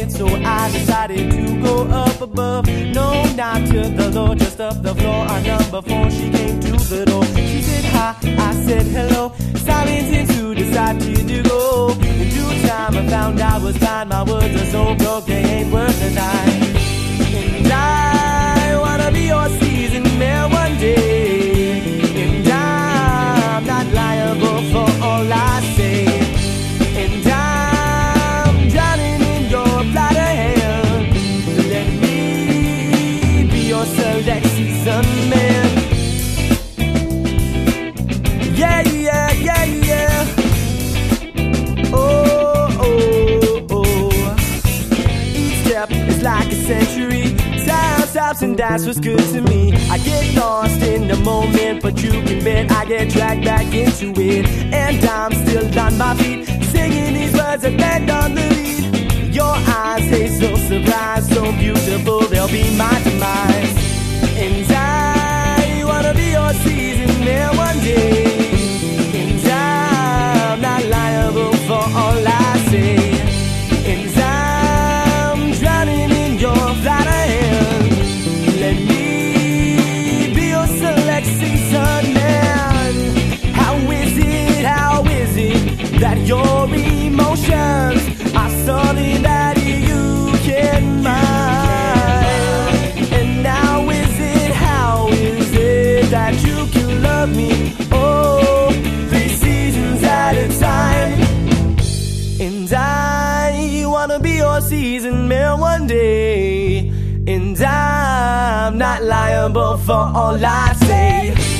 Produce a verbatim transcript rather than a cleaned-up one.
it, so I decided to go up above. No, not to the Lord, just up the floor on number four. She came to the door. She said hi, I said hello. Silence into decide to go. In due time I found I was fine. My words are so broke they ain't worth a dime. And I wanna be your season man one day. And I'm not liable for all I say. And I'm drowning in your blood hand. Let me be your select season man. Yeah, yeah, yeah, yeah. Oh, oh, oh. Each step is like a century. Time stops and that's what's good to me. I get lost in the moment, but you can bet I get dragged back into it. And I'm still on my feet, singing these words that land on the lead. Your eyes, they so surprised, so beautiful, they'll be my demise. And I wanna be your season man one day. For all I say, and I'm drowning in your flight hand. Let me be your select season man. How is it, how is it that your emotions are something that you can mind? And how is it, how is it that you can love me? Oh, three seasons at a time. And I wanna be your season man one day. And I'm not liable for all I say.